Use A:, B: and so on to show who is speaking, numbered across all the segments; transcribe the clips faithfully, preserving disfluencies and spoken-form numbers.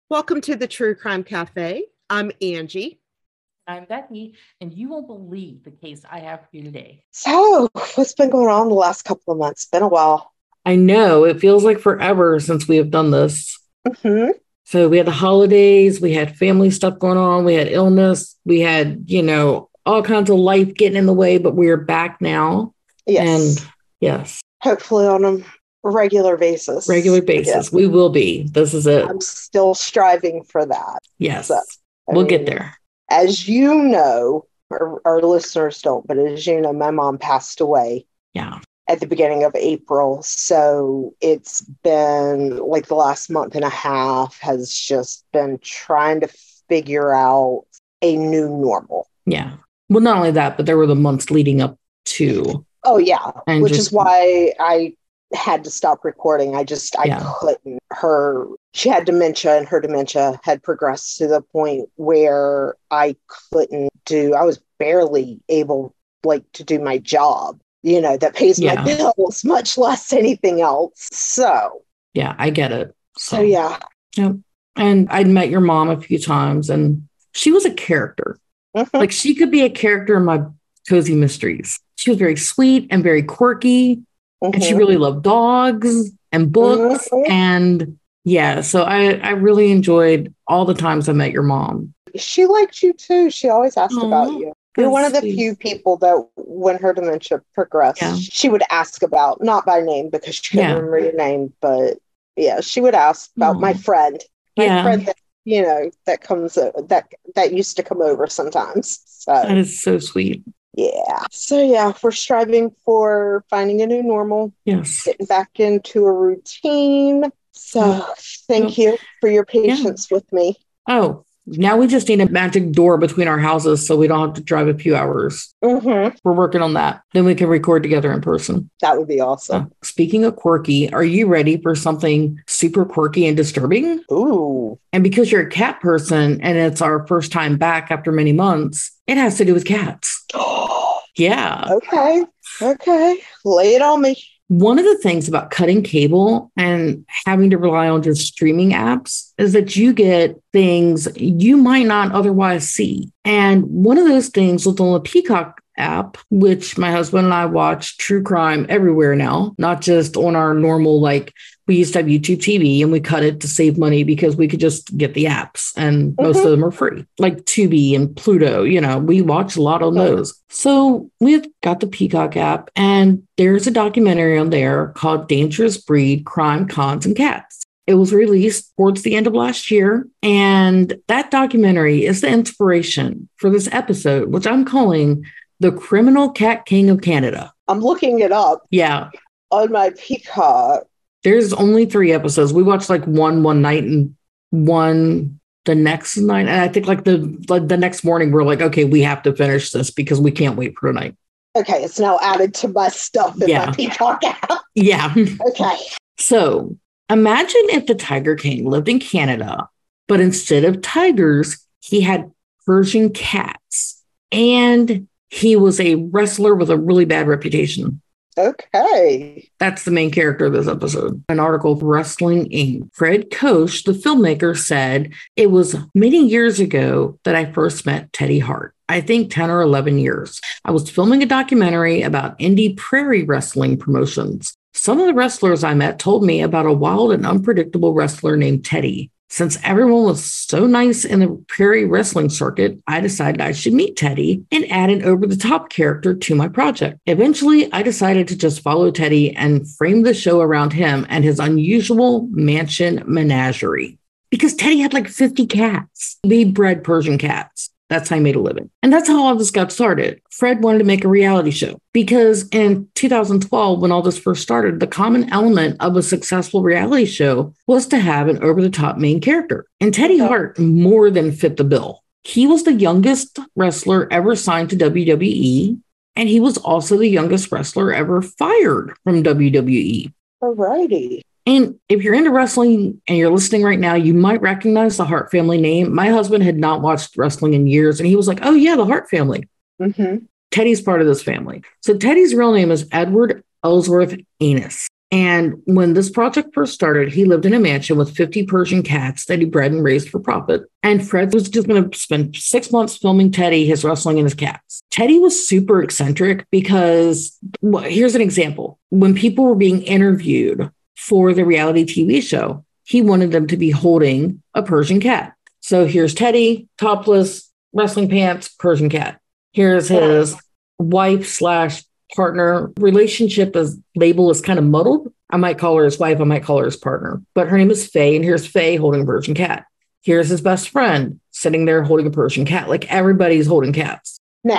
A: Welcome to the True Crime Cafe. I'm Angie.
B: I'm Becky, and you won't believe the case I have for you today.
A: So, what's been going on the last couple of months? Been a while.
B: I know, it feels like forever since we have done this.
A: Mm-hmm.
B: So we had the holidays, we had family stuff going on, we had illness, we had, you know, all kinds of life getting in the way, but we're back now.
A: Yes.
B: And yes.
A: Hopefully on a regular basis.
B: Regular basis. Yeah. We will be. This is it.
A: I'm still striving for that.
B: Yes. So, we'll mean, get there.
A: As you know, our, our listeners don't, but as you know, my mom passed away.
B: Yeah.
A: At the beginning of April. So it's been like the last month and a half has just been trying to figure out a new normal.
B: Yeah. Well, not only that, but there were the months leading up to.
A: Oh, yeah.
B: And
A: Which
B: just,
A: is why I had to stop recording. I just, I yeah. couldn't. Her, she had dementia and her dementia had progressed to the point where I couldn't do, I was barely able like to do my job. You know, that pays
B: yeah.
A: my bills, much less anything else. So,
B: yeah, I get it.
A: So, so yeah.
B: Yep. And I'd met your mom a few times, and she was a character. Mm-hmm. Like, she could be a character in my Cozy Mysteries. She was very sweet and very quirky, mm-hmm. and she really loved dogs and books. Mm-hmm. And yeah, so I, I really enjoyed all the times I met your mom.
A: She liked you too. She always asked Aww. About you. You're one of the few people that when her dementia progressed, yeah. she would ask about, not by name because she couldn't yeah. remember your name, but yeah, she would ask about oh. my friend, my
B: yeah.
A: friend that, you know, that comes, uh, that, that used to come over sometimes. So
B: that is so sweet.
A: Yeah. So yeah, we're striving for finding a new normal.
B: Yes.
A: Getting back into a routine. So oh. thank oh. you for your patience yeah. with me.
B: Oh, now we just need a magic door between our houses so we don't have to drive a few hours.
A: Mm-hmm.
B: We're working on that. Then we can record together in person.
A: That would be awesome.
B: Uh, speaking of quirky, are you ready for something super quirky and disturbing?
A: Ooh.
B: And because you're a cat person and it's our first time back after many months, it has to do with cats. Yeah.
A: Okay. Okay. Lay it on me.
B: One of the things about cutting cable and having to rely on just streaming apps is that you get things you might not otherwise see. And one of those things was on the Peacock app, which my husband and I watch true crime everywhere now, not just on our normal, like we used to have YouTube T V and we cut it to save money because we could just get the apps and mm-hmm. most of them are free, like Tubi and Pluto. You know, we watch a lot on those. So we've got the Peacock app and there's a documentary on there called Dangerous Breed, Crime, Cons, and Cats. It was released towards the end of last year. And that documentary is the inspiration for this episode, which I'm calling The Criminal Cat King of Canada.
A: I'm looking it up.
B: Yeah.
A: On my Peacock.
B: There's only three episodes. We watched like one one night and one the next night. And I think like the like the next morning, we're like, okay, we have to finish this because we can't wait for tonight.
A: Okay, it's now added to my stuff in
B: yeah.
A: my Peacock app.
B: Yeah.
A: Okay.
B: So imagine if the Tiger King lived in Canada, but instead of tigers, he had Persian cats. And he was a wrestler with a really bad reputation.
A: Okay.
B: That's the main character of this episode. An article of Wrestling Incorporated. Fred Koch, the filmmaker, said, it was many years ago that I first met Teddy Hart. I think ten or eleven years. I was filming a documentary about indie prairie wrestling promotions. Some of the wrestlers I met told me about a wild and unpredictable wrestler named Teddy. Since everyone was so nice in the prairie wrestling circuit, I decided I should meet Teddy and add an over-the-top character to my project. Eventually, I decided to just follow Teddy and frame the show around him and his unusual mansion menagerie. Because Teddy had like fifty cats. We bred Persian cats. That's how I made a living. And that's how all this got started. Fred wanted to make a reality show because in two thousand twelve, when all this first started, the common element of a successful reality show was to have an over-the-top main character. And Teddy Hart more than fit the bill. He was the youngest wrestler ever signed to W W E, and he was also the youngest wrestler ever fired from W W E.
A: Alrighty.
B: And if you're into wrestling and you're listening right now, you might recognize the Hart family name. My husband had not watched wrestling in years, and he was like, oh, yeah, the Hart family.
A: Mm-hmm.
B: Teddy's part of this family. So Teddy's real name is Edward Ellsworth Anus. And when this project first started, he lived in a mansion with fifty Persian cats that he bred and raised for profit. And Fred was just going to spend six months filming Teddy, his wrestling, and his cats. Teddy was super eccentric because, well, here's an example. When people were being interviewed for the reality T V show, he wanted them to be holding a Persian cat. So here's Teddy, topless, wrestling pants, Persian cat. Here's his wife slash partner. Relationship as label is kind of muddled. I might call her his wife. I might call her his partner. But her name is Faye, and here's Faye holding a Persian cat. Here's his best friend sitting there holding a Persian cat. Like everybody's holding cats.
A: Now,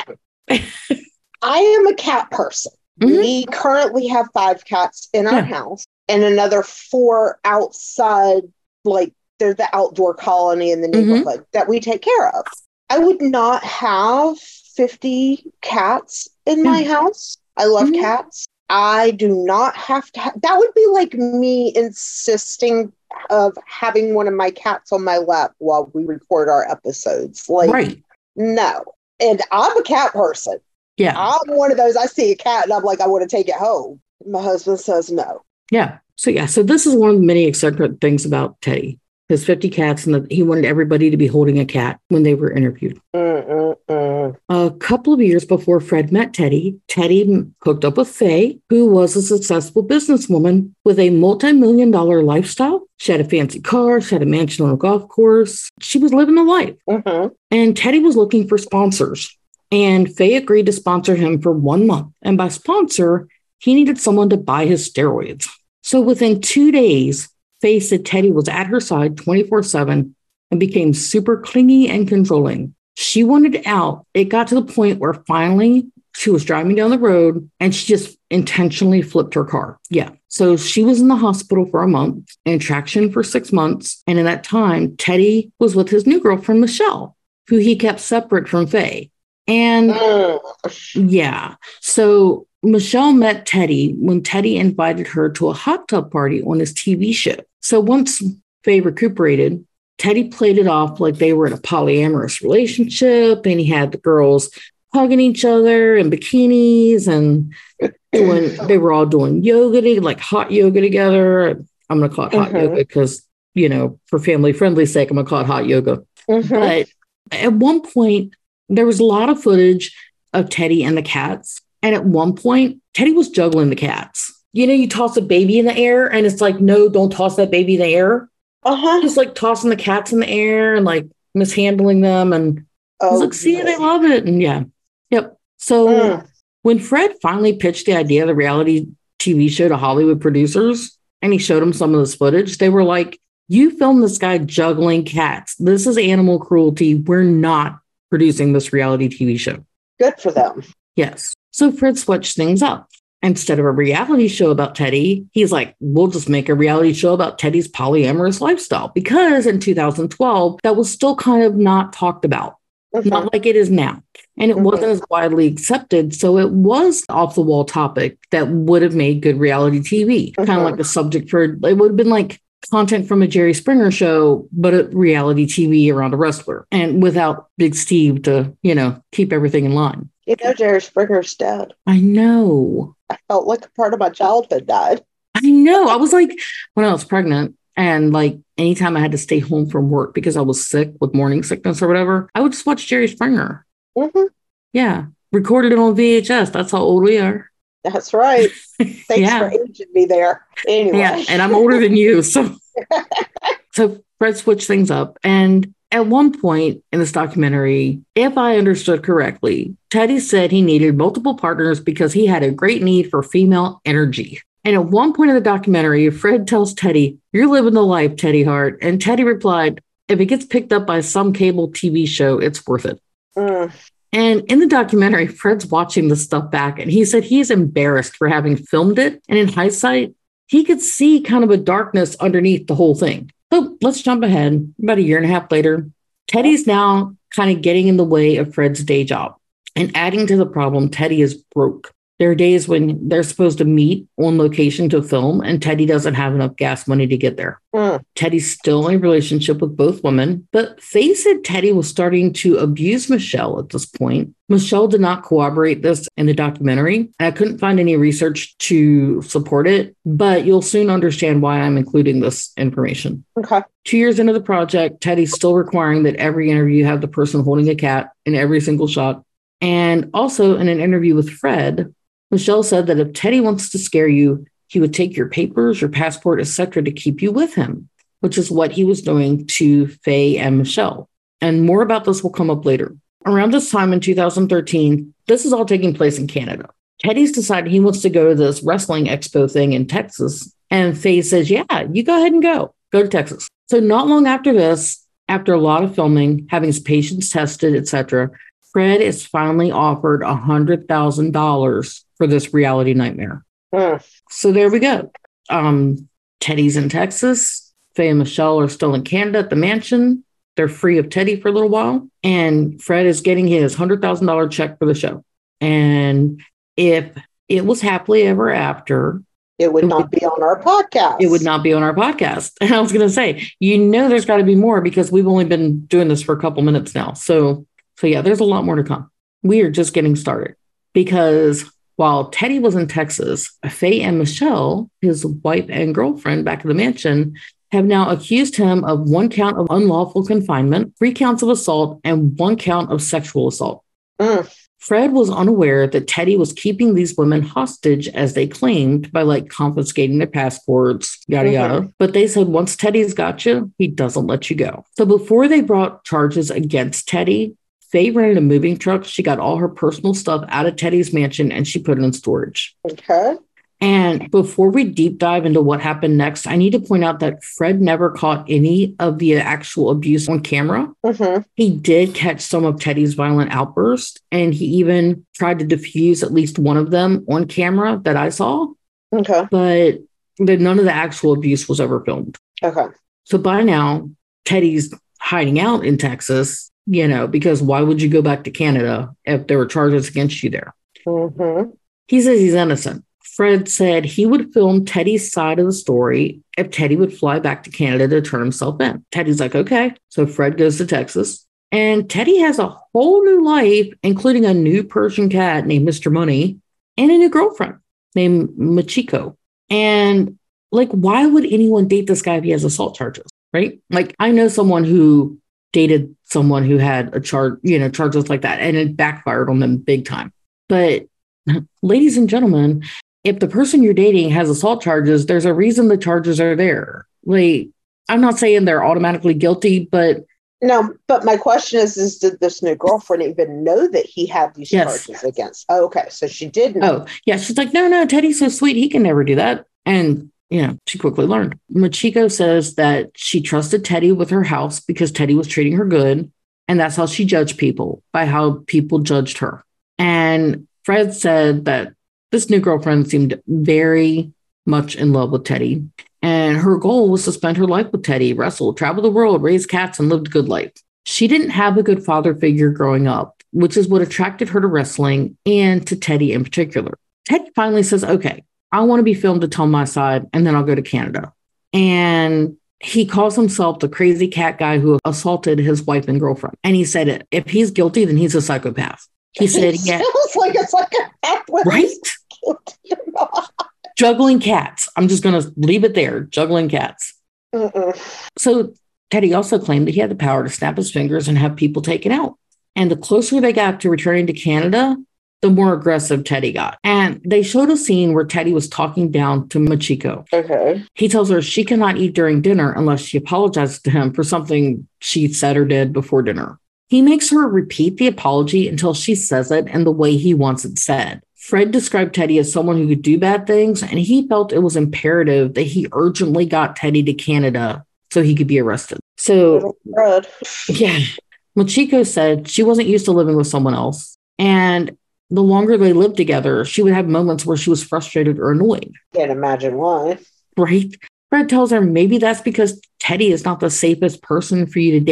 A: I am a cat person. Mm-hmm. We currently have five cats in our yeah. house and another four outside, like they're the outdoor colony in the neighborhood mm-hmm. that we take care of. I would not have fifty cats in my yeah. house. I love mm-hmm. cats. I do not have to. Ha- that would be like me insisting of having one of my cats on my lap while we record our episodes. Like, right. no. And I'm a cat person.
B: Yeah.
A: I'm one of those, I see a cat and I'm like, I want to take it home. My husband says no.
B: Yeah. So, yeah. So this is one of the many eccentric things about Teddy. His fifty cats, and the, he wanted everybody to be holding a cat when they were interviewed. Mm-mm-mm. A couple of years before Fred met Teddy, Teddy hooked up with Faye, who was a successful businesswoman with a multi-million dollar lifestyle. She had a fancy car. She had a mansion on a golf course. She was living the life. Mm-hmm. And Teddy was looking for sponsors. And Faye agreed to sponsor him for one month. And by sponsor, he needed someone to buy his steroids. So within two days, Faye said Teddy was at her side twenty-four seven and became super clingy and controlling. She wanted out. It got to the point where finally she was driving down the road and she just intentionally flipped her car. Yeah. So she was in the hospital for a month and traction for six months. And in that time, Teddy was with his new girlfriend, Michelle, who he kept separate from Faye. And yeah, so Michelle met Teddy when Teddy invited her to a hot tub party on his T V show. So once Faye recuperated, Teddy played it off like they were in a polyamorous relationship, and he had the girls hugging each other in bikinis and doing, they were all doing yoga, like hot yoga together. I'm going to call it hot mm-hmm. yoga because, you know, for family friendly sake, I'm going to call it hot yoga. Mm-hmm. But at one point, there was a lot of footage of Teddy and the cats. And at one point, Teddy was juggling the cats. You know, you toss a baby in the air and it's like, no, don't toss that baby in the air. Uh-huh. Just like tossing the cats in the air and like mishandling them. And oh, I was like, see, they love it. And yeah. Yep. So mm. when Fred finally pitched the idea of the reality T V show to Hollywood producers and he showed them some of this footage, they were like, you filmed this guy juggling cats. This is animal cruelty. We're not producing this reality T V show.
A: Good for them.
B: Yes. So Fred switched things up. Instead of a reality show about Teddy, he's like, we'll just make a reality show about Teddy's polyamorous lifestyle. Because in two thousand twelve, that was still kind of not talked about. Mm-hmm. Not like it is now. And it mm-hmm. wasn't as widely accepted. So it was off the wall topic that would have made good reality T V. Mm-hmm. Kind of like a subject for, it would have been like content from a Jerry Springer show, but a reality T V around a wrestler. And without Big Steve to, you know, keep everything in line.
A: You know, Jerry Springer's dead.
B: I know.
A: I felt like a part of my childhood died.
B: I know. I was like, when I was pregnant and like anytime I had to stay home from work because I was sick with morning sickness or whatever, I would just watch Jerry Springer. Mm-hmm. Yeah. Recorded it on V H S. That's how old we are.
A: That's right. Thanks yeah. for aging me there. Anyway.
B: Yeah. And I'm older than you. So, so Fred switched things up. And at one point in this documentary, if I understood correctly, Teddy said he needed multiple partners because he had a great need for female energy. And at one point in the documentary, Fred tells Teddy, you're living the life, Teddy Hart. And Teddy replied, if it gets picked up by some cable T V show, it's worth it. Mm. And in the documentary, Fred's watching this stuff back and he said he's embarrassed for having filmed it. And in hindsight, he could see kind of a darkness underneath the whole thing. So let's jump ahead. About a year and a half later, Teddy's now kind of getting in the way of Fred's day job. And adding to the problem, Teddy is broke. There are days when they're supposed to meet on location to film, and Teddy doesn't have enough gas money to get there. Mm. Teddy's still in a relationship with both women, but Faye said Teddy was starting to abuse Michelle at this point. Michelle did not corroborate this in the documentary, and I couldn't find any research to support it, but you'll soon understand why I'm including this information.
A: Okay.
B: Two years into the project, Teddy's still requiring that every interview have the person holding a cat in every single shot. And also in an interview with Fred, Michelle said that if Teddy wants to scare you, he would take your papers, your passport, et cetera to keep you with him, which is what he was doing to Faye and Michelle. And more about this will come up later. Around this time in two thousand thirteen, this is all taking place in Canada. Teddy's decided he wants to go to this wrestling expo thing in Texas. And Faye says, yeah, you go ahead and go. Go to Texas. So not long after this, after a lot of filming, having his patients tested, et cetera, Fred is finally offered one hundred thousand dollars for this reality nightmare. Mm. So there we go. Um, Teddy's in Texas. Faye and Michelle are still in Canada at the mansion. They're free of Teddy for a little while. And Fred is getting his one hundred thousand dollars check for the show. And if it was happily ever after,
A: it would not be on our podcast.
B: It would not be on our podcast. And I was going to say, you know, there's got to be more because we've only been doing this for a couple minutes now. So, so yeah, there's a lot more to come. We are just getting started because while Teddy was in Texas, Faye and Michelle, his wife and girlfriend back at the mansion, have now accused him of one count of unlawful confinement, three counts of assault, and one count of sexual assault. Mm. Fred was unaware that Teddy was keeping these women hostage, as they claimed, by like confiscating their passports, yada, mm-hmm. yada. But they said once Teddy's got you, he doesn't let you go. So before they brought charges against Teddy, Faye rented a moving truck. She got all her personal stuff out of Teddy's mansion and she put it in storage.
A: Okay.
B: And before we deep dive into what happened next, I need to point out that Fred never caught any of the actual abuse on camera. Mm-hmm. He did catch some of Teddy's violent outbursts, and he even tried to diffuse at least one of them on camera that I saw.
A: Okay.
B: But the, none of the actual abuse was ever filmed.
A: Okay.
B: So by now, Teddy's hiding out in Texas, you know, because why would you go back to Canada if there were charges against you there? Mm-hmm. He says he's innocent. Fred said he would film Teddy's side of the story if Teddy would fly back to Canada to turn himself in. Teddy's like, okay. So Fred goes to Texas, and Teddy has a whole new life, including a new Persian cat named Mister Money and a new girlfriend named Machiko. And like, why would anyone date this guy if he has assault charges, right? Like, I know someone who dated someone who had a charge, you know, charges like that, and it backfired on them big time. But ladies and gentlemen, if the person you're dating has assault charges, there's a reason the charges are there. Like, I'm not saying they're automatically guilty, but
A: no, but my question is, is did this new girlfriend even know that he had these yes. charges against? Oh, okay. So she did know.
B: Oh, yeah. She's like, no, no, Teddy's so sweet. He can never do that. And, you know, she quickly learned. Machiko says that she trusted Teddy with her house because Teddy was treating her good. And that's how she judged people, by how people judged her. And Fred said that this new girlfriend seemed very much in love with Teddy. And her goal was to spend her life with Teddy, wrestle, travel the world, raise cats, and live a good life. She didn't have a good father figure growing up, which is what attracted her to wrestling and to Teddy in particular. Teddy finally says, okay, I want to be filmed to tell my side, and then I'll go to Canada. And he calls himself the crazy cat guy who assaulted his wife and girlfriend. And he said, if he's guilty, then he's a psychopath. He said,
A: it
B: yeah.
A: Sounds like it's like a
B: right? Juggling cats. I'm just going to leave it there. Juggling cats. Mm-mm. So Teddy also claimed that he had the power to snap his fingers and have people taken out. And the closer they got to returning to Canada, the more aggressive Teddy got. And they showed a scene where Teddy was talking down to Machiko.
A: Okay.
B: He tells her she cannot eat during dinner unless she apologizes to him for something she said or did before dinner. He makes her repeat the apology until she says it in the way he wants it said. Fred described Teddy as someone who could do bad things, and he felt it was imperative that he urgently got Teddy to Canada so he could be arrested. So,
A: Fred.
B: yeah, Machiko said she wasn't used to living with someone else. And the longer they lived together, she would have moments where she was frustrated or annoyed.
A: Can't imagine why.
B: Right? Fred tells her maybe that's because Teddy is not the safest person for you to date.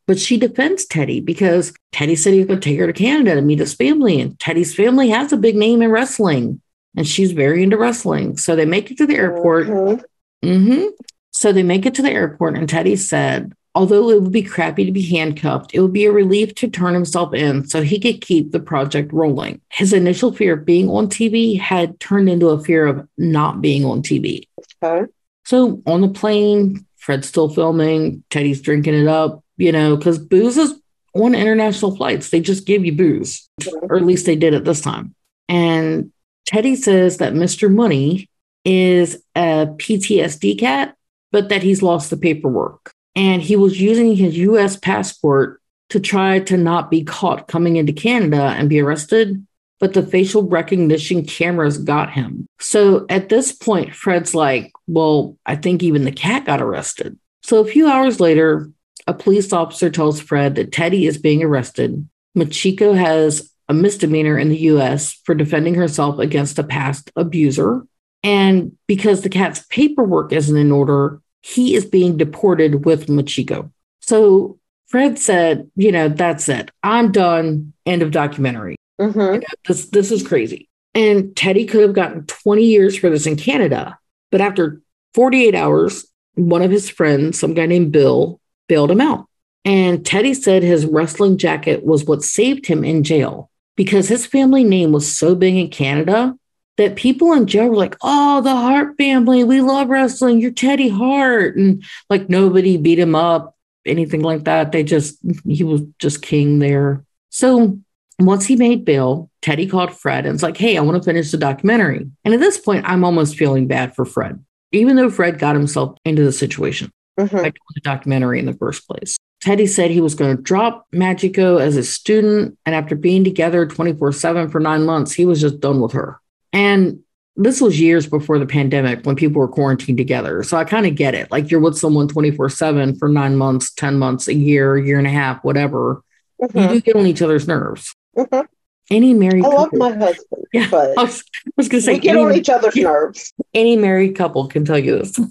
B: But she defends Teddy because Teddy said he was going to take her to Canada to meet his family. And Teddy's family has a big name in wrestling. And she's very into wrestling. So they make it to the airport. Mm-hmm. Mm-hmm. So they make it to the airport. And Teddy said, although it would be crappy to be handcuffed, it would be a relief to turn himself in so he could keep the project rolling. His initial fear of being on T V had turned into a fear of not being on T V. Okay. So on the plane, Fred's still filming. Teddy's drinking it up. You know, because booze is on international flights. They just give you booze, or at least they did at this time. And Teddy says that Mister Money is a P T S D cat, but that he's lost the paperwork. And he was using his U S passport to try to not be caught coming into Canada and be arrested. But the facial recognition cameras got him. So at this point, Fred's like, well, I think even the cat got arrested. So a few hours later, a police officer tells Fred that Teddy is being arrested. Machiko has a misdemeanor in the U S for defending herself against a past abuser. And because the cat's paperwork isn't in order, he is being deported with Machiko. So Fred said, you know, that's it. I'm done. End of documentary. Mm-hmm. You know, this, this is crazy. And Teddy could have gotten twenty years for this in Canada. But after forty-eight hours, one of his friends, some guy named Bill, bailed him out. And Teddy said his wrestling jacket was what saved him in jail because his family name was so big in Canada that people in jail were like, oh, the Hart family, we love wrestling. You're Teddy Hart. And like nobody beat him up, anything like that. They just, he was just king there. So once he made bail, Teddy called Fred and was like, hey, I want to finish the documentary. And at this point, I'm almost feeling bad for Fred, even though Fred got himself into the situation. Mm-hmm. By doing the documentary in the first place. Teddy said he was going to drop Machiko as a student, and after being together twenty-four seven for nine months, he was just done with her. And this was years before the pandemic when people were quarantined together. So I kind of get it. Like you're with someone twenty-four seven for nine months, ten months, a year, year and a half, whatever. Mm-hmm. You do get on each other's nerves. Mm-hmm. Any married
A: I
B: couple.
A: love my husband.
B: Yeah,
A: but
B: I was, I was going to say,
A: we get
B: any,
A: on each other's
B: yeah,
A: nerves.
B: Any married couple can tell you this.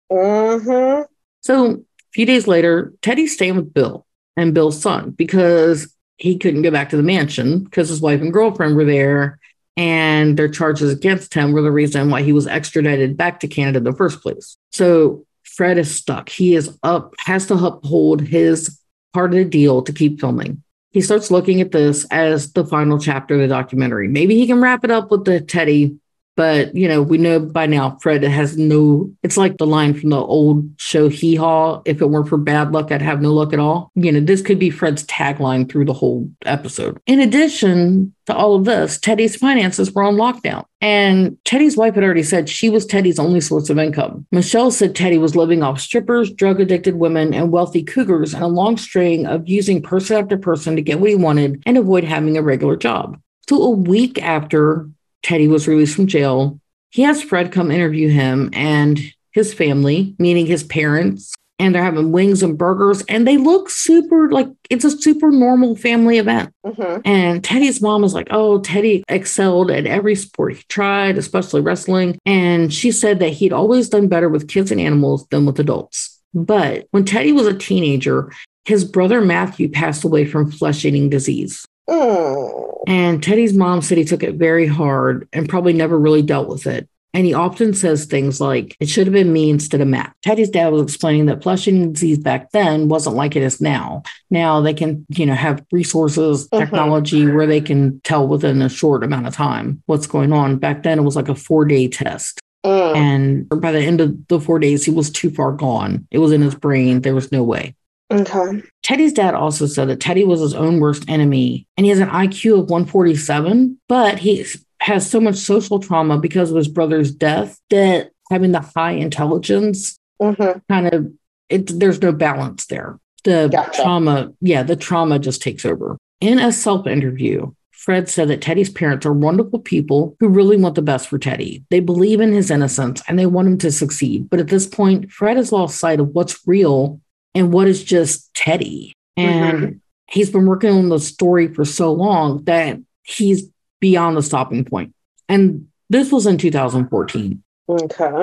A: Mm-hmm.
B: So a few days later, Teddy's staying with Bill and Bill's son because he couldn't go back to the mansion because his wife and girlfriend were there. And their charges against him were the reason why he was extradited back to Canada in the first place. So Fred is stuck. He is up, has to uphold his part of the deal to keep filming. He starts looking at this as the final chapter of the documentary. Maybe he can wrap it up with the Teddy. But, you know, we know by now Fred has no, it's like the line from the old show Hee Haw, if it weren't for bad luck, I'd have no luck at all. You know, this could be Fred's tagline through the whole episode. In addition to all of this, Teddy's finances were on lockdown. And Teddy's wife had already said she was Teddy's only source of income. Michelle said Teddy was living off strippers, drug-addicted women, and wealthy cougars, and a long string of using person after person to get what he wanted and avoid having a regular job. So a week after Teddy was released from jail, he has Fred come interview him and his family, meaning his parents, and they're having wings and burgers, and they look super, like it's a super normal family event. Mm-hmm. And Teddy's mom is like, oh, Teddy excelled at every sport he tried, especially wrestling. And she said that he'd always done better with kids and animals than with adults. But when Teddy was a teenager, his brother Matthew passed away from flesh-eating disease. Oh. And Teddy's mom said he took it very hard and probably never really dealt with it. And he often says things like, it should have been me instead of Matt. Teddy's dad was explaining that flesh-eating disease back then wasn't like it is now. Now they can, you know, have resources, technology uh-huh. where they can tell within a short amount of time what's going on. Back then it was like a four-day test. Uh. And by the end of the four days, he was too far gone. It was in his brain. There was no way. Okay. Teddy's dad also said that Teddy was his own worst enemy, and he has an I Q of one forty-seven, but he has so much social trauma because of his brother's death that having the high intelligence mm-hmm. kind of, it, there's no balance there. The gotcha. trauma, yeah, the trauma just takes over. In a self-interview, Fred said that Teddy's parents are wonderful people who really want the best for Teddy. They believe in his innocence and they want him to succeed. But at this point, Fred has lost sight of what's real and what is just Teddy. And mm-hmm. he's been working on the story for so long that he's beyond the stopping point. And this was in two thousand fourteen.
A: Okay.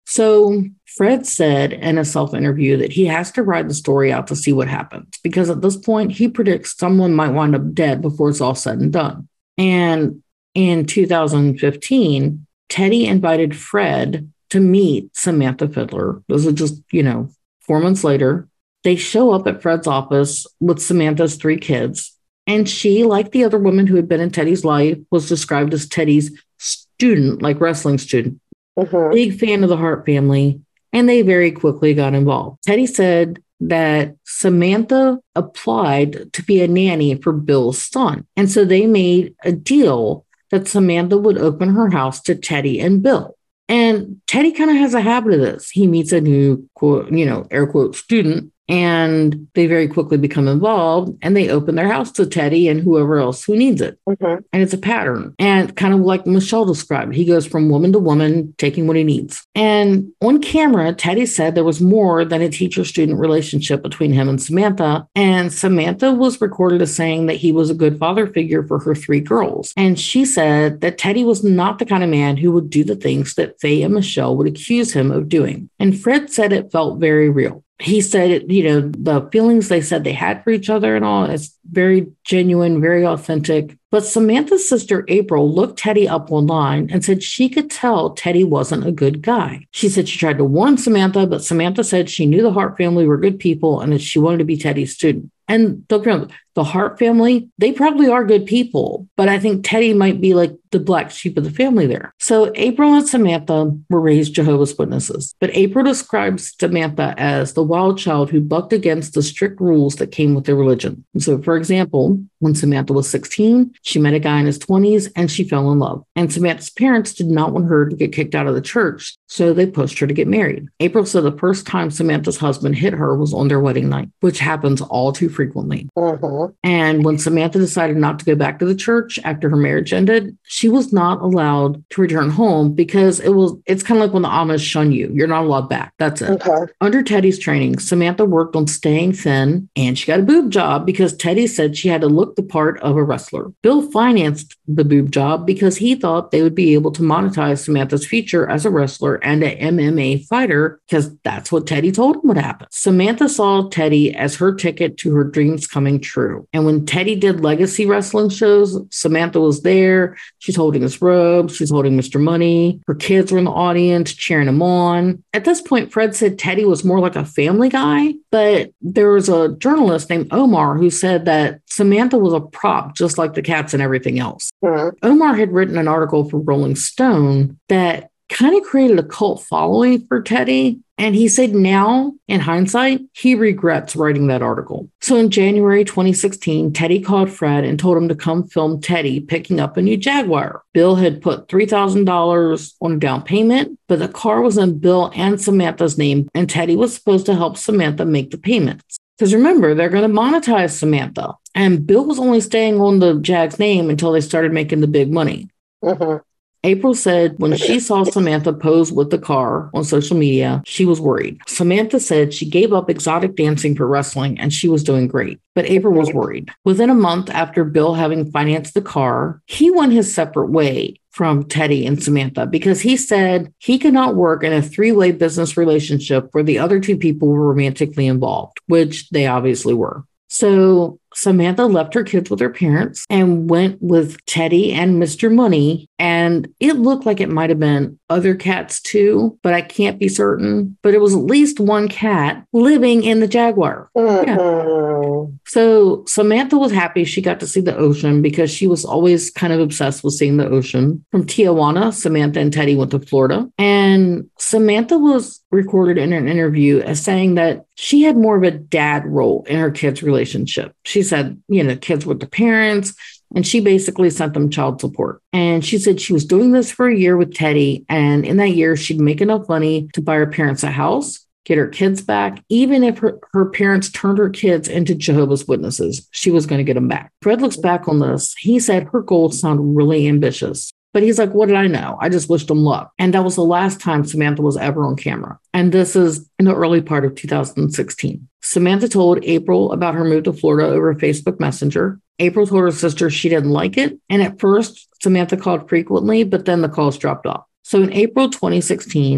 B: So Fred said in a self-interview that he has to ride the story out to see what happens, because at this point, he predicts someone might wind up dead before it's all said and done. And in two thousand fifteen, Teddy invited Fred to meet Samantha Fiddler. This is just, you know, four months later. They show up at Fred's office with Samantha's three kids. And she, like the other women who had been in Teddy's life, was described as Teddy's student, like wrestling student. Mm-hmm. Big fan of the Hart family. And they very quickly got involved. Teddy said that Samantha applied to be a nanny for Bill's son. And so they made a deal that Samantha would open her house to Teddy and Bill. And Teddy kind of has a habit of this. He meets a new, quote, you know, air quote, student, and they very quickly become involved, and they open their house to Teddy and whoever else who needs it. Mm-hmm. And it's a pattern. And kind of like Michelle described, he goes from woman to woman, taking what he needs. And on camera, Teddy said there was more than a teacher-student relationship between him and Samantha. And Samantha was recorded as saying that he was a good father figure for her three girls. And she said that Teddy was not the kind of man who would do the things that Faye and Michelle would accuse him of doing. And Fred said it felt very real. He said, you know, the feelings they said they had for each other and all, it's very genuine, very authentic. But Samantha's sister, April, looked Teddy up online and said she could tell Teddy wasn't a good guy. She said she tried to warn Samantha, but Samantha said she knew the Hart family were good people and that she wanted to be Teddy's student. And don't get me wrong, the Hart family, they probably are good people, but I think Teddy might be like the black sheep of the family there. So April and Samantha were raised Jehovah's Witnesses, but April describes Samantha as the wild child who bucked against the strict rules that came with their religion. And so, for example, when Samantha was sixteen, she met a guy in his twenties and she fell in love. And Samantha's parents did not want her to get kicked out of the church, so they pushed her to get married. April said the first time Samantha's husband hit her was on their wedding night, which happens all too frequently. Uh-huh. And when Samantha decided not to go back to the church after her marriage ended, she was not allowed to return home because it was, it's kind of like when the Amish shun you. You're not allowed back. That's it. Okay. Under Teddy's training, Samantha worked on staying thin, and she got a boob job because Teddy said she had to look the part of a wrestler. Bill financed the boob job because he thought they would be able to monetize Samantha's future as a wrestler and an M M A fighter, because that's what Teddy told him would happen. Samantha saw Teddy as her ticket to her dreams coming true. And when Teddy did legacy wrestling shows, Samantha was there. She's holding his robe. She's holding Mister Money. Her kids were in the audience cheering him on. At this point, Fred said Teddy was more like a family guy, but there was a journalist named Omar who said that Samantha was a prop, just like the cats and everything else. Mm-hmm. Omar had written an article for Rolling Stone that kind of created a cult following for Teddy. And he said now, in hindsight, he regrets writing that article. So in January twenty sixteen, Teddy called Fred and told him to come film Teddy picking up a new Jaguar. Bill had put three thousand dollars on a down payment, but the car was in Bill and Samantha's name, and Teddy was supposed to help Samantha make the payments. Because remember, they're going to monetize Samantha. And Bill was only staying on the Jag's name until they started making the big money. Mm-hmm. April said when she saw Samantha pose with the car on social media, she was worried. Samantha said she gave up exotic dancing for wrestling and she was doing great, but April was worried. Within a month after Bill having financed the car, he went his separate way from Teddy and Samantha because he said he could not work in a three-way business relationship where the other two people were romantically involved, which they obviously were. So Samantha left her kids with her parents and went with Teddy and Mister Money. And it looked like it might have been other cats too, but I can't be certain. But it was at least one cat living in the Jaguar. Mm-hmm. Yeah. So Samantha was happy she got to see the ocean because she was always kind of obsessed with seeing the ocean. From Tijuana, Samantha and Teddy went to Florida. And Samantha was recorded in an interview as saying that she had more of a dad role in her kids' relationship. She said, you know, kids with their parents, and she basically sent them child support. And she said she was doing this for a year with Teddy. And in that year, she'd make enough money to buy her parents a house, get her kids back. Even if her, her parents turned her kids into Jehovah's Witnesses, she was going to get them back. Fred looks back on this. He said her goals sound really ambitious. But he's like, what did I know? I just wished him luck. And that was the last time Samantha was ever on camera. And this is in the early part of two thousand sixteen. Samantha told April about her move to Florida over Facebook Messenger. April told her sister she didn't like it. And at first, Samantha called frequently, but then the calls dropped off. So in April twenty sixteen,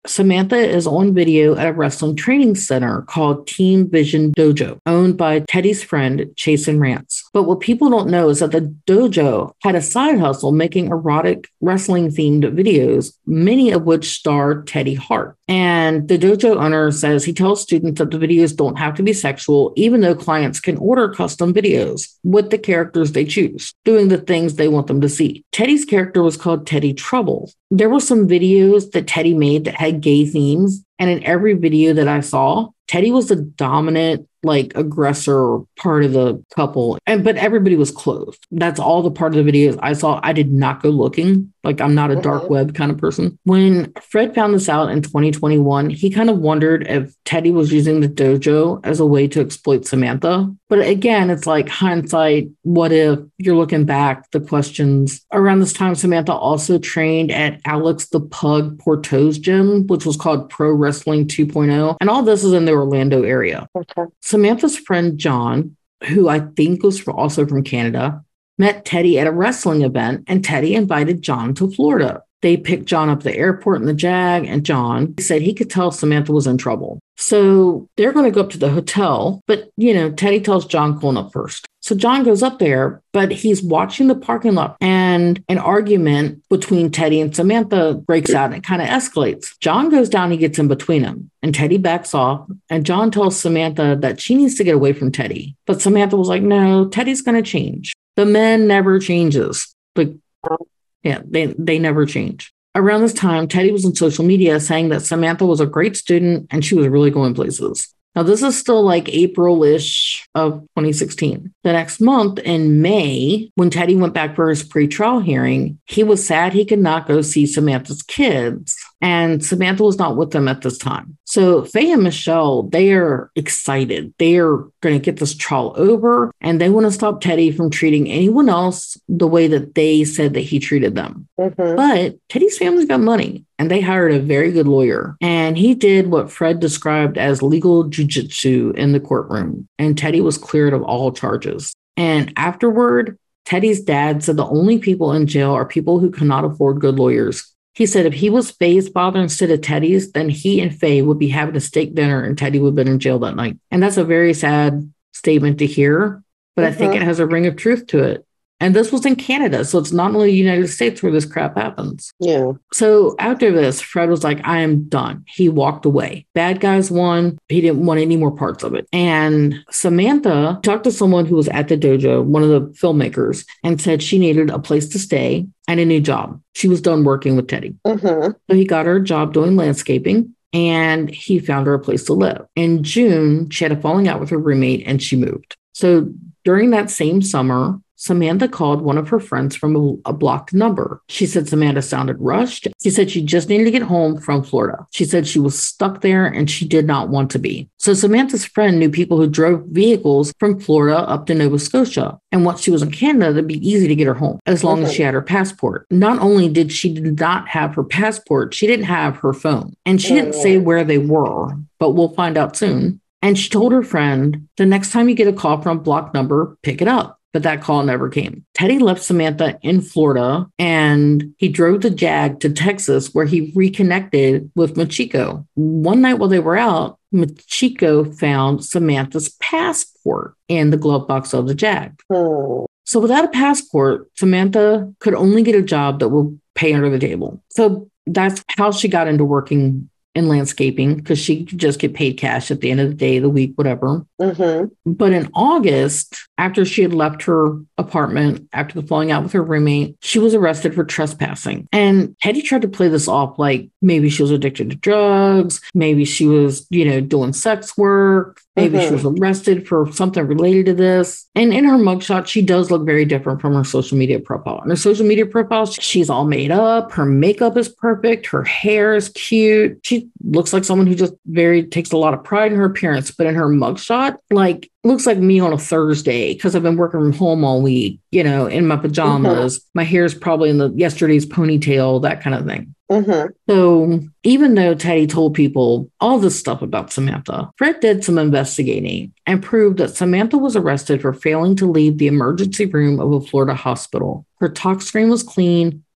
B: Samantha is on video at a wrestling training center called Team Vision Dojo, owned by Teddy's friend, Chasen Rance. But what people don't know is that the dojo had a side hustle making erotic wrestling-themed videos, many of which star Teddy Hart. And the dojo owner says he tells students that the videos don't have to be sexual, even though clients can order custom videos with the characters they choose, doing the things they want them to see. Teddy's character was called Teddy Trouble. There were some videos that Teddy made that had gay themes, and in every video that I saw, Teddy was the dominant, like, aggressor part of the couple. And but everybody was clothed. That's all the part of the videos I saw. I did not go looking. Like, I'm not a dark web kind of person. When Fred found this out in twenty twenty-one, he kind of wondered if Teddy was using the dojo as a way to exploit Samantha. But again, it's like hindsight. What if you're looking back, the questions. Around this time, Samantha also trained at Alex the Pug Porto's gym, which was called Pro Wrestling two point oh. And all this is in the Orlando area. Okay. Samantha's friend John, who I think was also from Canada, met Teddy at a wrestling event, and Teddy invited John to Florida. They picked John up at the airport in the Jag, and John said he could tell Samantha was in trouble. So they're going to go up to the hotel, but, you know, Teddy tells John going up first. So John goes up there, but he's watching the parking lot, and an argument between Teddy and Samantha breaks out and it kind of escalates. John goes down, he gets in between them, and Teddy backs off, and John tells Samantha that she needs to get away from Teddy. But Samantha was like, no, Teddy's going to change. The man never changes. Like, yeah, they, they never change. Around this time, Teddy was on social media saying that Samantha was a great student and she was really going places. Now, this is still like April-ish of twenty sixteen. The next month in May, when Teddy went back for his pre-trial hearing, he was sad he could not go see Samantha's kids. And Samantha was not with them at this time. So Faye and Michelle, they are excited. They are going to get this trial over, and they want to stop Teddy from treating anyone else the way that they said that he treated them. Mm-hmm. But Teddy's family's got money, and they hired a very good lawyer. And he did what Fred described as legal jujitsu in the courtroom. And Teddy was cleared of all charges. And afterward, Teddy's dad said the only people in jail are people who cannot afford good lawyers. He said if he was Faye's father instead of Teddy's, then he and Faye would be having a steak dinner and Teddy would have been in jail that night. And that's a very sad statement to hear, but mm-hmm. I think it has a ring of truth to it. And this was in Canada, so it's not only the United States where this crap happens. Yeah. So after this, Fred was like, I am done. He walked away. Bad guys won. He didn't want any more parts of it. And Samantha talked to someone who was at the dojo, one of the filmmakers, and said she needed a place to stay and a new job. She was done working with Teddy. Mm-hmm. So he got her a job doing landscaping, and he found her a place to live. In June, she had a falling out with her roommate, and she moved. So during that same summer, Samantha called one of her friends from a, a blocked number. She said Samantha sounded rushed. She said she just needed to get home from Florida. She said she was stuck there and she did not want to be. So Samantha's friend knew people who drove vehicles from Florida up to Nova Scotia. And once she was in Canada, it'd be easy to get her home as long okay. as she had her passport. Not only did she not have her passport, she didn't have her phone. And she didn't say where they were, but we'll find out soon. And she told her friend, the next time you get a call from a blocked number, pick it up. But that call never came. Teddy left Samantha in Florida and he drove the Jag to Texas where he reconnected with Machiko. One night while they were out, Machiko found Samantha's passport in the glove box of the Jag. Oh. So without a passport, Samantha could only get a job that would pay under the table. So that's how she got into working in landscaping, because she could just get paid cash at the end of the day, the week, whatever. Mm-hmm. But in August, after she had left her apartment, after the falling out with her roommate, she was arrested for trespassing. And Teddy tried to play this off like maybe she was addicted to drugs, maybe she was, you know, doing sex work, maybe mm-hmm. she was arrested for something related to this. And in her mugshot, she does look very different from her social media profile. In her social media profile, she's all made up. Her makeup is perfect. Her hair is cute. She looks like someone who just very takes a lot of pride in her appearance. But in her mugshot, like, looks like me on a Thursday because I've been working from home all week, you know, in my pajamas. Mm-hmm. My hair's probably in the yesterday's ponytail, that kind of thing. Mm-hmm. So even though Teddy told people all this stuff about Samantha, Fred did some investigating and proved that Samantha was arrested for failing to leave the emergency room of a Florida hospital. Her talk screen was clean.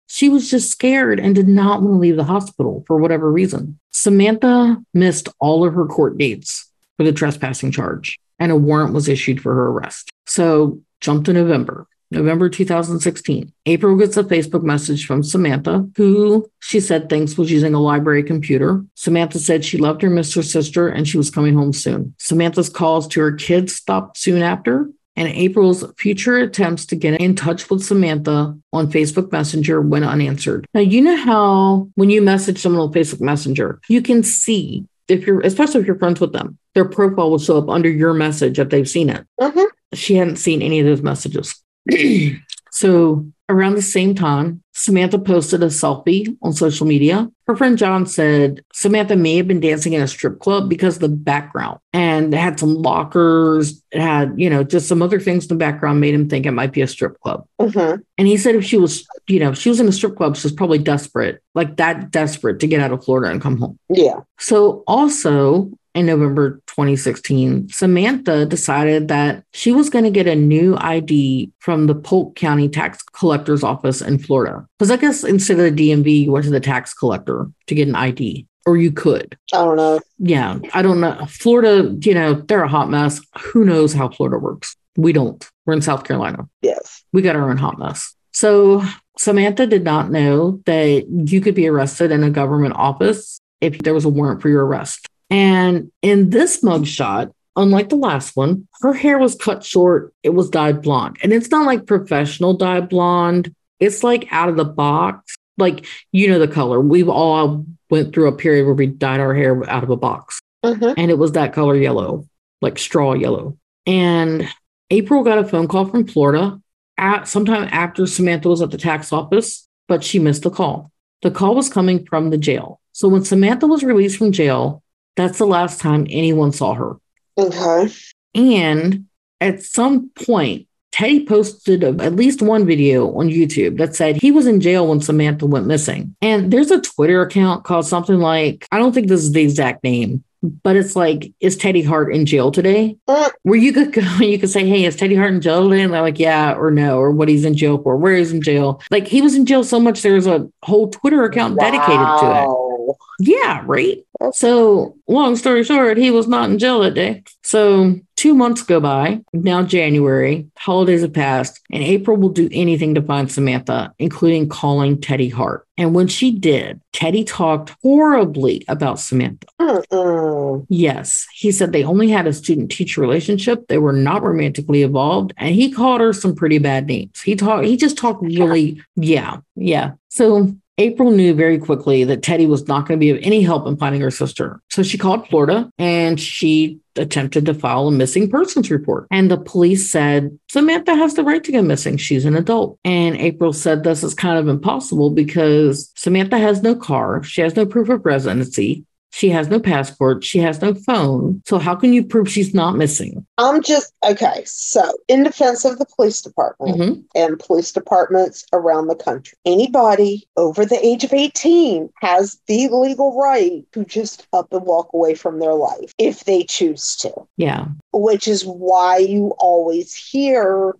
B: She was just scared and did not want to leave the hospital for whatever reason. Samantha missed all of her court dates for the trespassing charge, and a warrant was issued for her arrest. So jump to November. November two thousand sixteen. April gets a Facebook message from Samantha, who she said thinks was using a library computer. Samantha said she loved her, missed her sister, and she was coming home soon. Samantha's calls to her kids stopped soon after, and April's future attempts to get in touch with Samantha on Facebook Messenger went unanswered. Now, you know how when you message someone on Facebook Messenger, you can see, if you're, especially if you're friends with them, their profile will show up under your message if they've seen it.
A: Mm-hmm.
B: She hadn't seen any of those messages. So around the same time, Samantha posted a selfie on social media. Her friend John said Samantha may have been dancing in a strip club because of the background, and it had some lockers. It had, you know, just some other things in the background made him think it might be a strip club.
A: Mm-hmm.
B: And he said if she was, you know, if she was in a strip club, she was probably desperate, like that desperate to get out of Florida and come home.
A: Yeah.
B: So also in November twenty sixteen, Samantha decided that she was going to get a new I D from the Polk County Tax Collector's Office in Florida. Because I guess instead of the D M V, you went to the tax collector to get an I D. Or you could.
A: I don't know.
B: Yeah, I don't know. Florida, you know, they're a hot mess. Who knows how Florida works? We don't. We're in South Carolina.
A: Yes.
B: We got our own hot mess. So Samantha did not know that you could be arrested in a government office if there was a warrant for your arrest. And in this mugshot, unlike the last one, her hair was cut short. It was dyed blonde. And it's not like professional dyed blonde. It's like out of the box. Like, you know the color. We've all went through a period where we dyed our hair out of a box.
A: Mm-hmm.
B: And it was that color yellow, like straw yellow. And April got a phone call from Florida at sometime after Samantha was at the tax office, but she missed the call. The call was coming from the jail. So when Samantha was released from jail, that's the last time anyone saw her.
A: Okay.
B: And at some point, Teddy posted a, at least one video on YouTube that said he was in jail when Samantha went missing. And there's a Twitter account called something like, I don't think this is the exact name, but it's like, is Teddy Hart in jail today?
A: Uh,
B: Where you could go and you could say, hey, is Teddy Hart in jail today? And they're like, yeah or no, or what he's in jail for, where he's in jail. Like he was in jail so much, there's a whole Twitter account
A: wow.
B: dedicated to it. Yeah, right. So long story short, he was not in jail that day. So two months go by, now January, holidays have passed, and April will do anything to find Samantha, including calling Teddy Hart. And when she did, Teddy talked horribly about Samantha.
A: Mm-mm.
B: Yes, he said they only had a student-teacher relationship. They were not romantically involved, and he called her some pretty bad names. He talked. He just talked really, yeah, yeah. So April knew very quickly that Teddy was not going to be of any help in finding her sister. So she called Florida and she attempted to file a missing persons report. And the police said, Samantha has the right to go missing. She's an adult. And April said this is kind of impossible because Samantha has no car. She has no proof of residency. She has no passport. She has no phone. So how can you prove she's not missing?
A: I'm just, okay, so in defense of the police department mm-hmm. and police departments around the country, anybody over the age of eighteen has the legal right to just up and walk away from their life if they choose to.
B: Yeah.
A: Which is why you always hear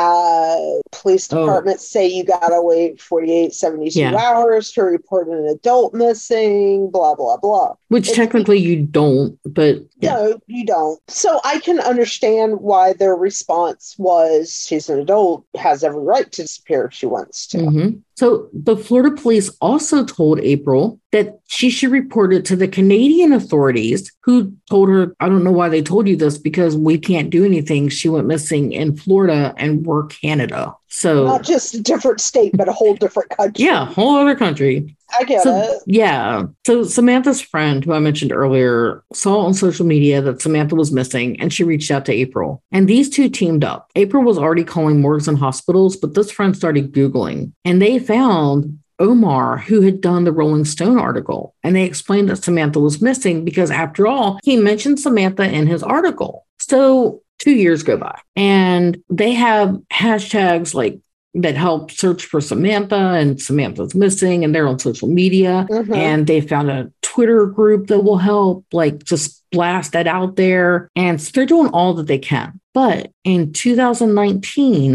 A: that police departments oh. say you got to wait forty-eight, seventy-two yeah. hours to report an adult missing, blah, blah, blah.
B: Which it's, technically you don't, but...
A: Yeah. No, you don't. So I can understand why their response was, she's an adult, has every right to disappear if she wants to.
B: Mm-hmm. So the Florida police also told April that she should report it to the Canadian authorities, who told her, I don't know why they told you this, because we can't do anything. She went missing in Florida and we're Canada. So
A: not just a different state, but a whole different country.
B: Yeah, whole other country.
A: I get
B: so,
A: it.
B: Yeah. So Samantha's friend, who I mentioned earlier, saw on social media that Samantha was missing and she reached out to April. And these two teamed up. April was already calling morgues and hospitals, but this friend started Googling and they found Omar, who had done the Rolling Stone article. And they explained that Samantha was missing because, after all, he mentioned Samantha in his article. So two years go by and they have hashtags like that help search for Samantha, and Samantha's missing, and they're on social media. Mm-hmm. And they found a Twitter group that will help, like, just blast that out there. And so they're doing all that they can. But in two thousand nineteen,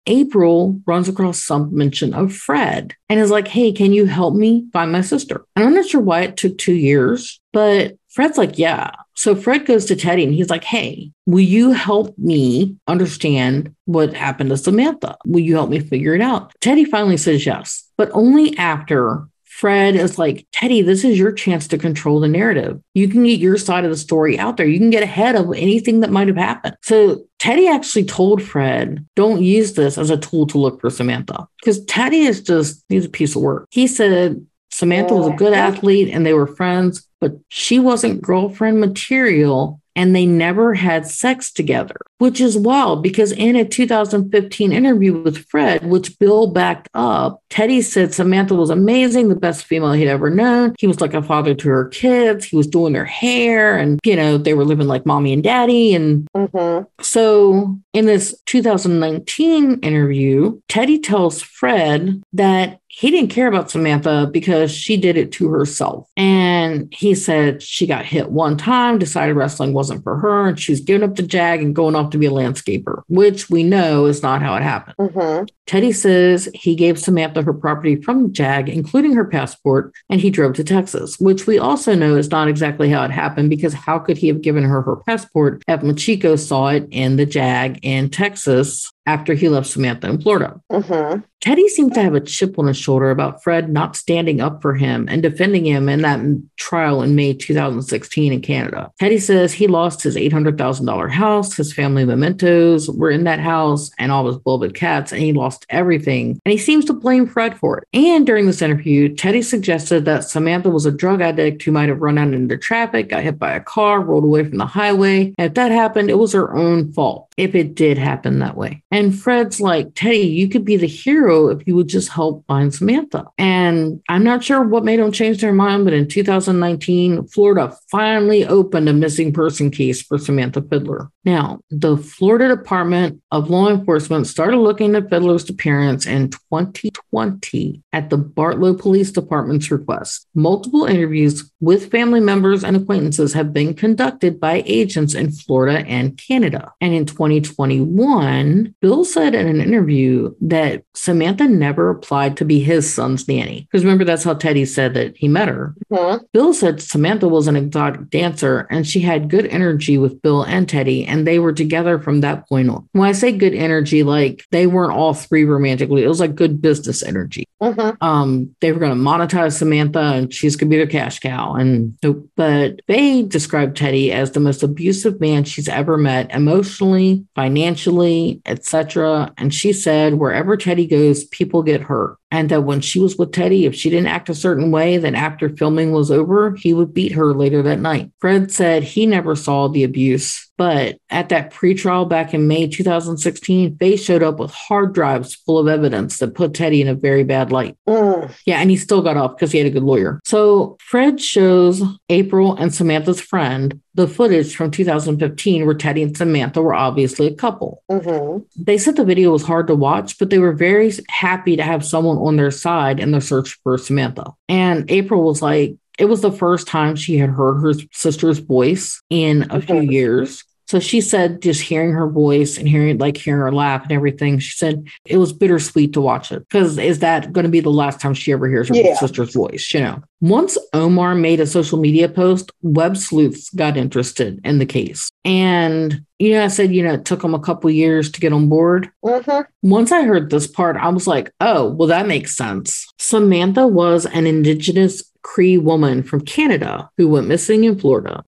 B: April runs across some mention of Fred and is like, hey, can you help me find my sister? And I'm not sure why it took two years, but Fred's like, yeah. So Fred goes to Teddy and he's like, hey, will you help me understand what happened to Samantha? Will you help me figure it out? Teddy finally says yes, but only after Fred is like, Teddy, this is your chance to control the narrative. You can get your side of the story out there. You can get ahead of anything that might have happened. So Teddy actually told Fred, don't use this as a tool to look for Samantha, because Teddy is just, he's a piece of work. He said Samantha was a good athlete and they were friends, but she wasn't girlfriend material. And they never had sex together, which is wild because in a two thousand fifteen interview with Fred, which Bill backed up, Teddy said Samantha was amazing, the best female he'd ever known. He was like a father to her kids. He was doing their hair and, you know, they were living like mommy and daddy. And mm-hmm. So in this two thousand nineteen interview, Teddy tells Fred that he didn't care about Samantha because she did it to herself. And he said she got hit one time, decided wrestling wasn't for her, and she's giving up the Jag and going off to be a landscaper, which we know is not how it happened. Mm-hmm. Teddy says he gave Samantha her property from the Jag, including her passport, and he drove to Texas, which we also know is not exactly how it happened, because how could he have given her her passport if Machiko saw it in the Jag in Texas after he left Samantha in Florida? Mm-hmm. Teddy seemed to have a chip on his shoulder about Fred not standing up for him and defending him in that trial in May two thousand sixteen in Canada. Teddy says he lost his eight hundred thousand dollars house, his family mementos were in that house, and all his beloved cats, and he lost everything. And he seems to blame Fred for it. And during this interview, Teddy suggested that Samantha was a drug addict who might have run out into traffic, got hit by a car, rolled away from the highway. And if that happened, it was her own fault, if it did happen that way. And Fred's like, Teddy, you could be the hero if you would just help find Samantha. And I'm not sure what made them change their mind, but in two thousand nineteen, Florida finally opened a missing person case for Samantha Fiddler. Now, the Florida Department of Law Enforcement started looking at Fiddler's appearance in twenty twenty at the Bartow Police Department's request. Multiple interviews with family members and acquaintances have been conducted by agents in Florida and Canada. And in twenty twenty-one, Bill said in an interview that Samantha never applied to be his son's nanny. Because remember, that's how Teddy said that he met her. Mm-hmm. Bill said Samantha was an exotic dancer and she had good energy with Bill and Teddy, and they were together from that point on. When I say good energy, like they weren't all three romantically. It was like good business energy. Mm-hmm. Um, they were going to monetize Samantha and she's going to be their cash cow. And so, but they described Teddy as the most abusive man she's ever met, emotionally, financially, et cetera. And she said wherever Teddy goes, people get hurt. And that when she was with Teddy, if she didn't act a certain way, then after filming was over, he would beat her later that night. Fred said he never saw the abuse, but at that pretrial back in May two thousand sixteen, Faye showed up with hard drives full of evidence that put Teddy in a very bad light. Mm. Yeah, and he still got off because he had a good lawyer. So Fred shows April and Samantha's friend the footage from two thousand fifteen where Teddy and Samantha were obviously a couple. Mm-hmm. They said the video was hard to watch, but they were very happy to have someone on their side in their search for Samantha. And April was like, it was the first time she had heard her sister's voice in a few years. So she said just hearing her voice and hearing like hearing her laugh and everything, she said it was bittersweet to watch it, because is that going to be the last time she ever hears her yeah. sister's voice, you know? Once Omar made a social media post, web sleuths got interested in the case. And, you know, I said, you know, it took them a couple years to get on board. Mm-hmm. Once I heard this part, I was like, oh, well, that makes sense. Samantha was an Indigenous Cree woman from Canada who went missing in Florida.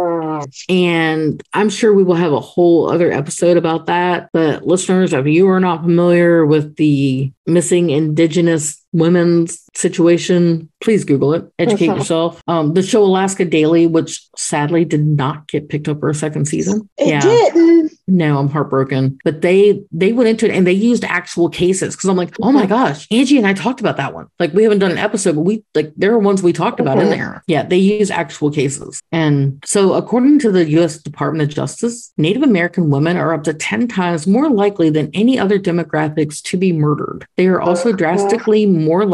B: And I'm sure we will have a whole other episode about that. But listeners, if you are not familiar with the missing Indigenous women's situation, please Google it. Educate mm-hmm. yourself. Um, the show Alaska Daily, which sadly did not get picked up for a second season.
A: It yeah. didn't.
B: No, I'm heartbroken. But they they went into it and they used actual cases, because I'm like, oh my gosh, Angie and I talked about that one. Like, we haven't done an episode, but we like there are ones we talked about mm-hmm. in there. Yeah, they use actual cases. And so according to the U S Department of Justice, Native American women are up to ten times more likely than any other demographics to be murdered. They are also drastically more likely to be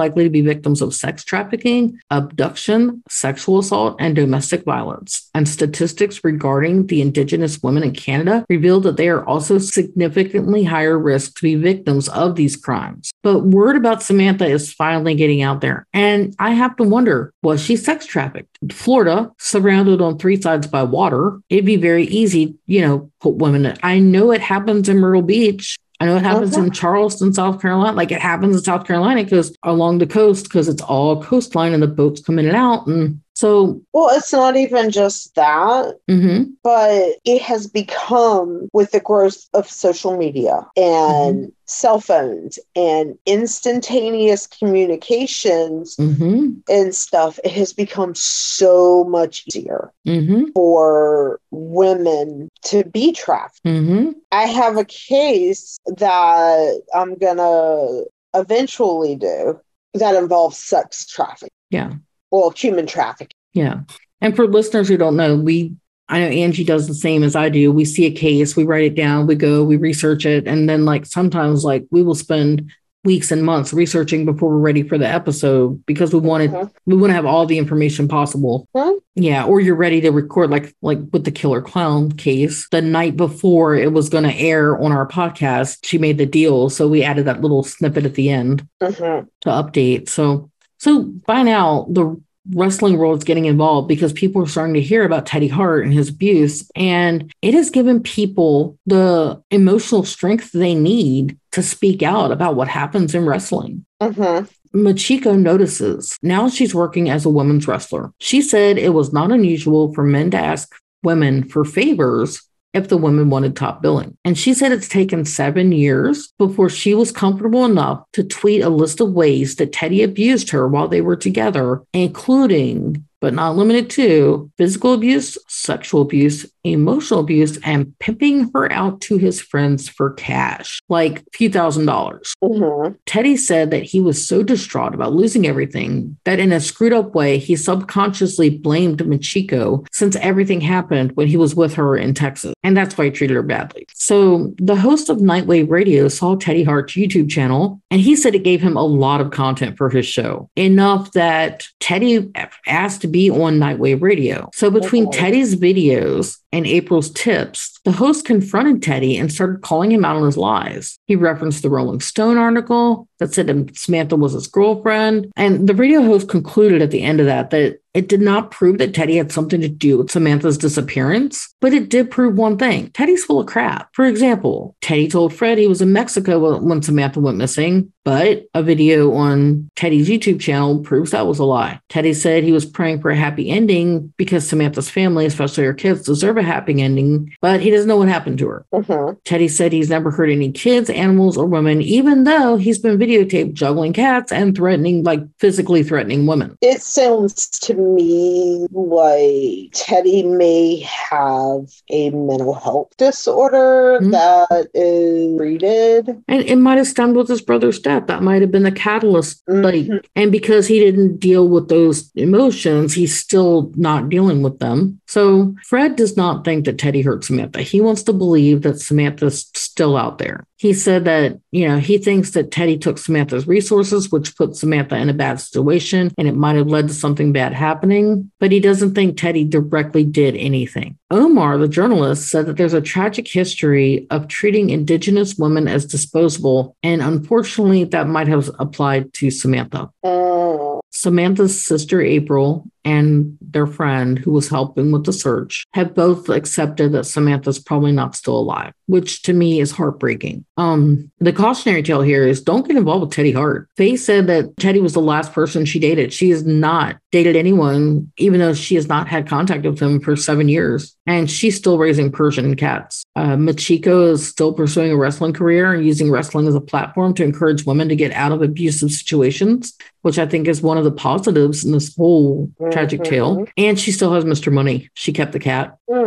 B: victims of sex trafficking, abduction, sexual assault, and domestic violence. And statistics regarding the Indigenous women in Canada revealed that they are also significantly higher risk to be victims of these crimes. But word about Samantha is finally getting out there. And I have to wonder, was she sex trafficked? Florida, surrounded on three sides by water, it'd be very easy, you know, put women in. I know it happens in Myrtle Beach. I know it happens uh-huh. in Charleston, South Carolina. Like it happens in South Carolina because along the coast, because it's all coastline and the boats come in and out. And so,
A: well, it's not even just that, mm-hmm. but it has become, with the growth of social media and mm-hmm. cell phones and instantaneous communications mm-hmm. and stuff, it has become so much easier mm-hmm. for women to be trafficked. Mm-hmm. I have a case that I'm going to eventually do that involves sex trafficking.
B: Yeah.
A: Well, human trafficking.
B: Yeah. And for listeners who don't know, we, I know Angie does the same as I do. We see a case, we write it down, we go, we research it. And then like sometimes like we will spend weeks and months researching before we're ready for the episode because we wanted, mm-hmm. we want to have all the information possible. Mm-hmm. Yeah. Or you're ready to record like, like with the Killer Clown case the night before it was going to air on our podcast, she made the deal. So we added that little snippet at the end mm-hmm. to update. So So by now, the wrestling world is getting involved because people are starting to hear about Teddy Hart and his abuse. And it has given people the emotional strength they need to speak out about what happens in wrestling. Mm-hmm. Machiko notices now she's working as a women's wrestler. She said it was not unusual for men to ask women for favors if the women wanted top billing. And she said it's taken seven years before she was comfortable enough to tweet a list of ways that Teddy abused her while they were together, including, but not limited to, physical abuse, sexual abuse, emotional abuse, and pimping her out to his friends for cash, like a few thousand dollars. Mm-hmm. Teddy said that he was so distraught about losing everything that in a screwed up way, he subconsciously blamed Machiko since everything happened when he was with her in Texas. And that's why he treated her badly. So the host of Nightwave Radio saw Teddy Hart's YouTube channel, and he said it gave him a lot of content for his show, enough that Teddy asked to be on Nightwave Radio. So between okay. Teddy's videos and April's tips, the host confronted Teddy and started calling him out on his lies. He referenced the Rolling Stone article that said Samantha was his girlfriend. And the radio host concluded at the end of that that it did not prove that Teddy had something to do with Samantha's disappearance, but it did prove one thing. Teddy's full of crap. For example, Teddy told Fred he was in Mexico when Samantha went missing, but a video on Teddy's YouTube channel proves that was a lie. Teddy said he was praying for a happy ending because Samantha's family, especially her kids, deserve a happy ending, but he doesn't know what happened to her. Mm-hmm. Teddy said he's never hurt any kids, animals, or women, even though he's been videotaped juggling cats and threatening, like physically threatening women.
A: It sounds to me like Teddy may have a mental health disorder mm-hmm. that is treated.
B: And it might have stemmed with his brother's death. That might have been the catalyst. Mm-hmm. Like, and because he didn't deal with those emotions, he's still not dealing with them. So Fred does not think that Teddy hurt Samantha. He wants to believe that Samantha's still out there. He said that, you know, he thinks that Teddy took Samantha's resources, which put Samantha in a bad situation, and it might have led to something bad happening, but he doesn't think Teddy directly did anything. Omar, the journalist, said that there's a tragic history of treating Indigenous women as disposable, and unfortunately, that might have applied to Samantha. Oh. Samantha's sister, April, and their friend who was helping with the search have both accepted that Samantha's probably not still alive, which to me is heartbreaking. Um, the cautionary tale here is don't get involved with Teddy Hart. Faye said that Teddy was the last person she dated. She has not dated anyone, even though she has not had contact with him for seven years. And she's still raising Persian cats. Uh, Machiko is still pursuing a wrestling career and using wrestling as a platform to encourage women to get out of abusive situations, which I think is one of the positives in this whole tragic tale. And she still has Mister Money. She kept the cat. Mm.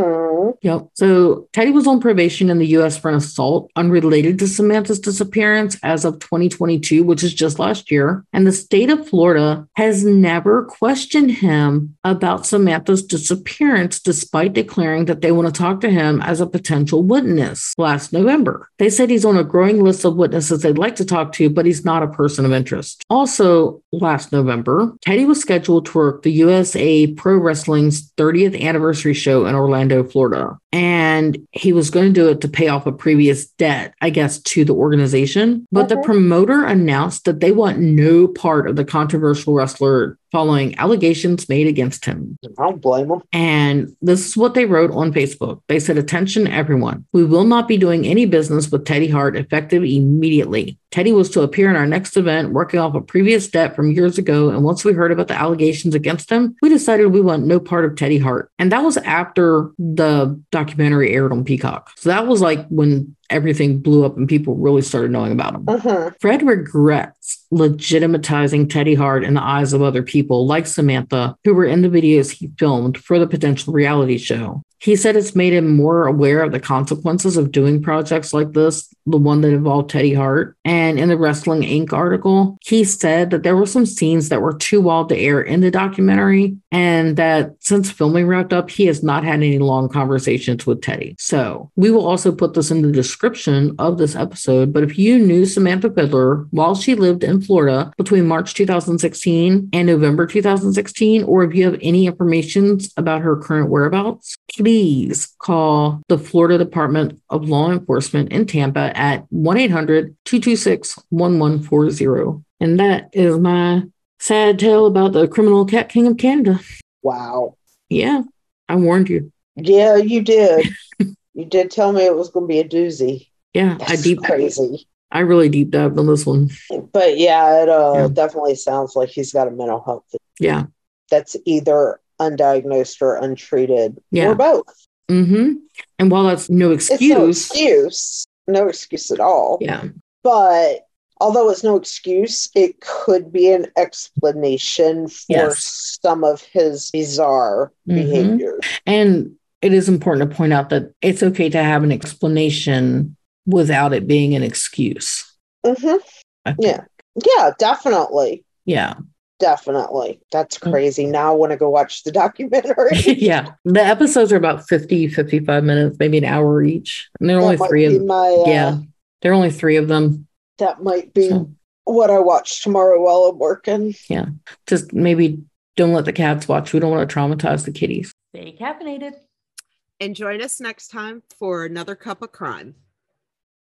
A: Mm-hmm.
B: Yep. So Teddy was on probation in the U S for an assault unrelated to Samantha's disappearance as of twenty twenty-two, which is just last year. And the state of Florida has never questioned him about Samantha's disappearance, despite declaring that they want to talk to him as a potential witness last November. They said he's on a growing list of witnesses they'd like to talk to, but he's not a person of interest. Also, last November, Teddy was scheduled to work the U S A Pro Wrestling's thirtieth anniversary show in Orlando, Florida. And he was going to do it to pay off a previous debt, I guess, to the organization. But
A: Okay.
B: the promoter announced that they want no part of the controversial wrestler following allegations made against him.
A: I don't blame them.
B: And this is what they wrote on Facebook. They said, "Attention, everyone. We will not be doing any business with Teddy Hart effective immediately. Teddy was to appear in our next event, working off a previous debt from years ago. And once we heard about the allegations against him, we decided we want no part of Teddy Hart." And that was after the documentary aired on Peacock. So that was like when everything blew up and people really started knowing about him.
A: Uh-huh.
B: Fred regrets legitimatizing Teddy Hart in the eyes of other people like Samantha, who were in the videos he filmed for the potential reality show. He said it's made him more aware of the consequences of doing projects like this, the one that involved Teddy Hart. And in the Wrestling Incorporated article, he said that there were some scenes that were too wild to air in the documentary, and that since filming wrapped up, he has not had any long conversations with Teddy. So we will also put this in the description of this episode. But if you knew Samantha Fiddler while she lived in Florida between March two thousand sixteen and November two thousand sixteen, or if you have any information about her current whereabouts, please call the Florida Department of Law Enforcement in Tampa at one eight hundred two two six one one four zero. And that is my sad tale about the criminal cat king of Canada.
A: Wow.
B: Yeah, I warned you.
A: Yeah, you did. You did tell me it was going to be a doozy.
B: Yeah,
A: That's
B: I deep
A: crazy.
B: I really deep dived on this one.
A: But yeah, it uh,
B: Yeah.
A: definitely sounds like he's got a mental health
B: Yeah.
A: that's either undiagnosed or untreated,
B: Yeah.
A: or both.
B: Mm-hmm. And while that's no
A: It's no
B: excuse,
A: excuse, no excuse at all.
B: yeah,
A: But although it's no excuse, it could be an explanation for
B: Yes.
A: some of his bizarre
B: Mhm.
A: behavior.
B: and it is important to point out that it's okay to have an explanation without it being an excuse.
A: hmm
B: I think.
A: Yeah. Yeah, definitely.
B: Yeah.
A: Definitely. That's
B: Mm.
A: crazy. Now I want to go watch the documentary.
B: Yeah. The episodes are about fifty, fifty-five minutes, maybe an hour each. And there are only
A: That might
B: three
A: be
B: of
A: my, uh,
B: Yeah. There are only three of them.
A: That might be
B: So,
A: what I watch tomorrow while I'm working.
B: yeah. Just maybe don't let the cats watch. We don't want to traumatize the kitties. Stay caffeinated.
C: And join us next time for another cup of crime.